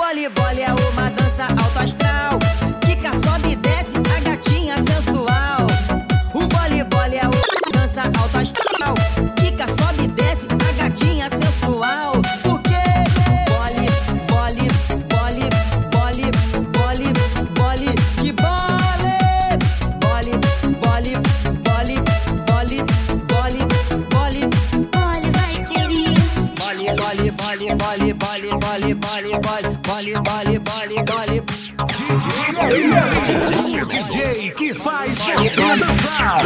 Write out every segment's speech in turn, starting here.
Bole é uma dança alto astral, quica, sobe e desce, a gatinha sensual. O bole é uma dança alto astral, quica, sobe e desce, a gatinha sensual. Porque bole de bole, bole vai ser bole. DJ que faz você dançar.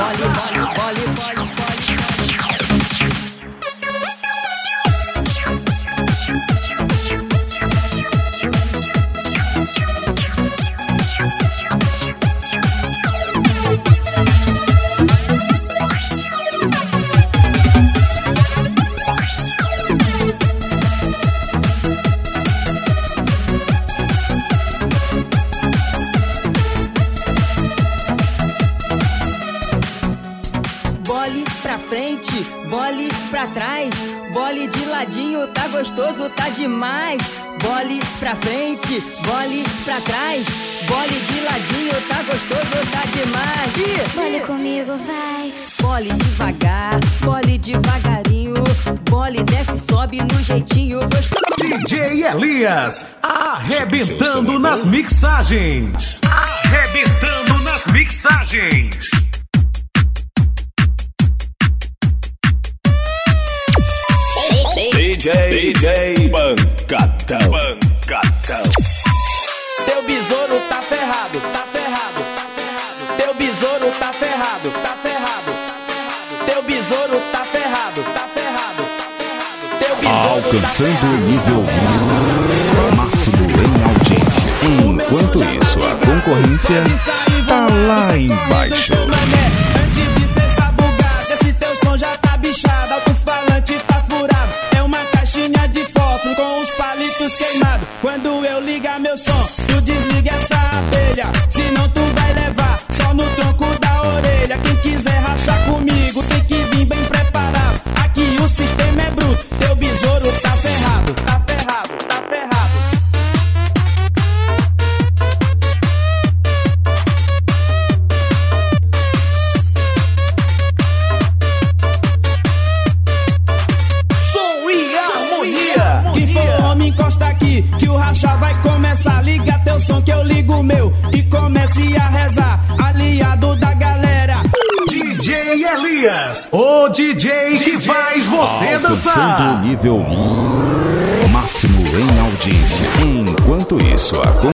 Bole pra frente, bole pra trás, bole de ladinho, tá gostoso, tá demais. Bole pra frente, bole pra trás, bole de ladinho, tá gostoso, tá demais. Bole comigo, vai. Bole devagar, bole devagarinho, bole desce, sobe no jeitinho gostoso. DJ Elias, arrebentando nas mixagens. Arrebentando nas mixagens. DJ Pancadão. Teu besouro tá ferrado, tá ferrado. Teu besouro tá ferrado, tá ferrado. Teu besouro tá ferrado, tá ferrado. Teu besouro Alcançando o nível máximo em audiência. Enquanto isso, a concorrência tá lá embaixo. Antes de cê sabugar, esse teu som já tá bichado. Alto-falante tá furado. É uma caixinha de fósforo com os palitos queimados. Quando eu ligar meu som, tu desliga essa abelha. Senão tu vai levar só no tronco da orelha. Quem quiser rachar comigo tem que vir bem preparado. Aqui o sistema é bruto. Teu besouro tá ferrado, tá ferrado, tá ferrado. Quem for homem, encosta aqui, que o racha vai começar. Liga teu som que eu ligo o meu e comece a rezar. Aliado da galera. DJ Elias, o DJ que faz você dançar. Alcançando o nível máximo em audiência. Enquanto isso, a